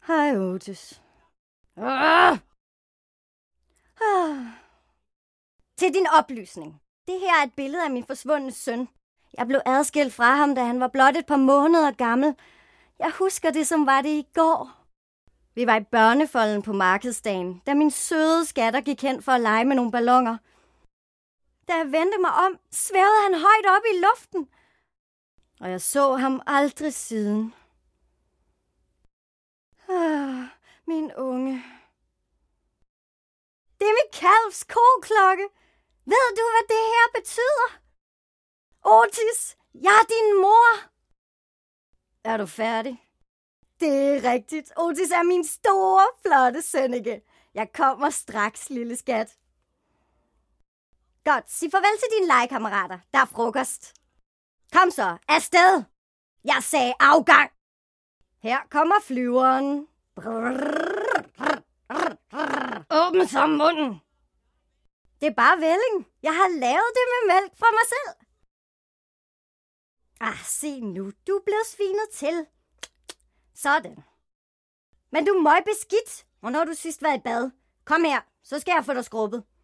Hej, Otis. Til din oplysning. Det her er et billede af min forsvundne søn. Jeg blev adskilt fra ham, da han var blot et par måneder gammel. Jeg husker det, som var det i går. Vi var i børnefolden på markedsdagen, da min søde skatter gik hen for at lege med nogle balloner. Da jeg vendte mig om, svævede han højt op i luften. Og jeg så ham aldrig siden. Min unge. Det er mit kalvs koklokke. Ved du, hvad det her betyder? Otis, jeg er din mor. Er du færdig? Det er rigtigt. Otis er min store, flotte sønneke. Jeg kommer straks, lille skat. Godt, sig farvel til dine legekammerater. Der er frokost. Kom så, afsted. Jeg sagde afgang. Her kommer flyveren. Åbn så munden. Det er bare vælling. Jeg har lavet det med mælk fra mig selv. Se nu. Du blev svinet til. Sådan. Men du er møgbeskidt. Hvornår har du sidst været i bad? Kom her, så skal jeg få dig skrubbet.